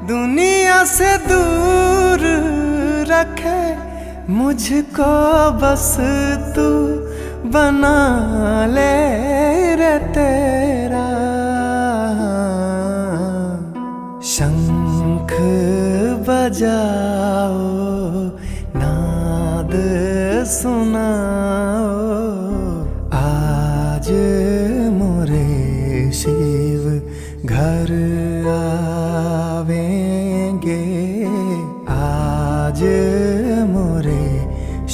दुनिया से दूर रखे मुझको बस तू बना ले रे तेरा। शंख बजाओ नाद सुनाओ आज मोरे शिव घर आ।